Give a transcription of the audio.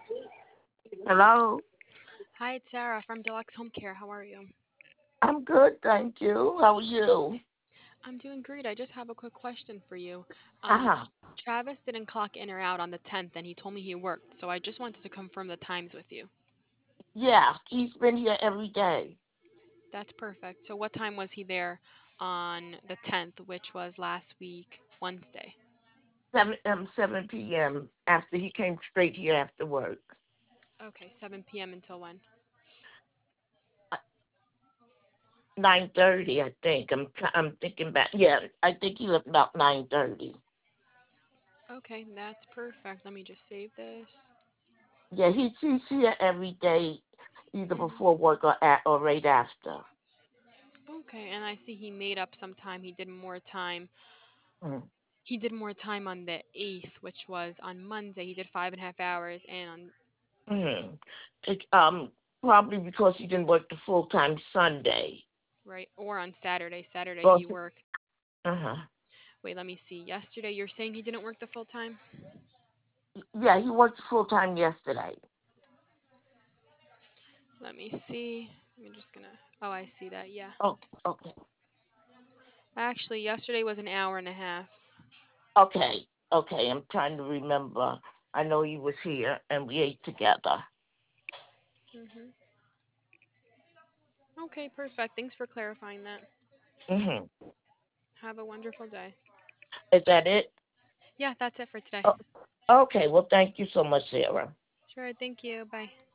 Hello. Hi, it's Sarah from Deluxe Home Care. How are you? I'm good, thank you. How are you? I'm doing great. I just have a quick question for you. Um, Uh-huh. Travis didn't clock in or out on the 10th, and he told me he worked, so I just wanted to confirm the times with you. Yeah, he's been here every day. That's perfect. So what time was he there on the 10th, which was last week, Wednesday? 7 p.m. after he came straight here after work. Okay, 7 p.m. until when? 9:30, I think. I'm thinking back. Yeah, I think he left about 9:30. Okay, that's perfect. Let me just save this. Yeah, he's here every day, either Hmm. before work or right after. Okay, and I see he made up some time. He did more time. Mm. He did more time on the 8th, which was on Monday. He did 5.5 hours, and on Mm. It, probably because he didn't work the full time Sunday. right or on Saturday. Saturday Well, he worked. uh-huh. Wait, let me see. Yesterday you're saying he didn't work the full time? Yeah, he worked full time yesterday. Let me see. I'm just gonna. Oh, I see that. Yeah. Oh, okay. Actually, yesterday was an hour and a half. Okay, okay. I'm trying to remember. I know he was here and we ate together. Mhm. Okay, perfect. Thanks for clarifying that. Mhm. Have a wonderful day. Is that it? Yeah, that's it for today. Oh, okay. Well, thank you so much, Sarah. Sure. Thank you. Bye.